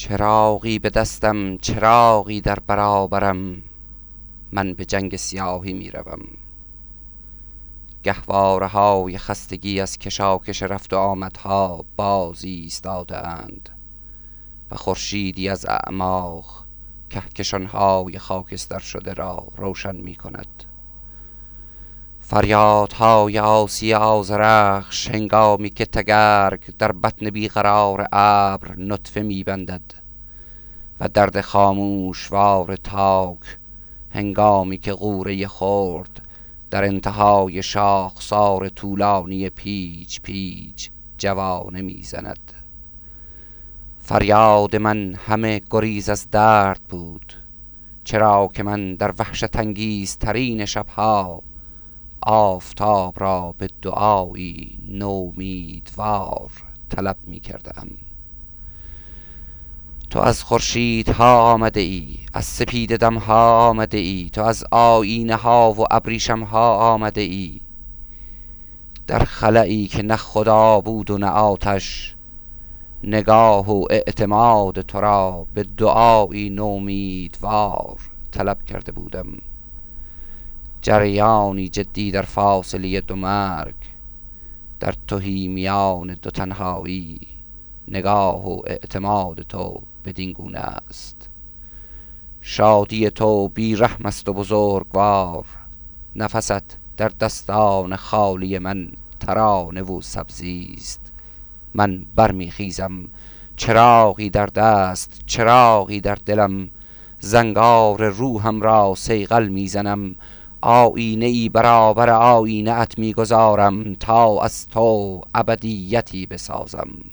چراغی به دستم، چراغی در برابرم، من به جنگ سیاهی می روم. گهواره های خستگی از کشاکش رفت و آمدها باز ایستاده اند و خورشیدی از اعماق کهکشان های خاکستر شده را روشن می کند. فریادهای آسی آذرخش هنگامی که تگرگ در بطن بیقرار ابر نطفه می بندد و درد خاموشوار تاک هنگامی که غوره خرد در انتهای شاخسار طولانی پیچ پیچ جوانه می زند. فریاد من همه گریز از درد بود، چرا که من در وحشت انگیزترین شبها آفتاب را به دعایی نومیدوار طلب می کردم. تو از خورشیدها آمده ای، از سپید دمها آمده ای، تو از آینه ها و ابریشمها آمده ای. در خلایی که نه خدا بود و نه آتش، نگاه و اعتماد تو را به دعایی نومیدوار طلب کرده بودم. جریانی جدی در فاصله دو مرگ، در تهی میان دو تنهایی، نگاه و اعتماد تو بدین گونه است. شادی تو بی رحم است و بزرگوار، نفست در دستان خالی من ترانه و سبزی است. من برمیخیزم، چراغی در دست، چراغی در دلم، زنگار روحم را صیقل میزنم. آینه ای برابر آینه ات میگذارم تا از تو ابدیتی بسازم.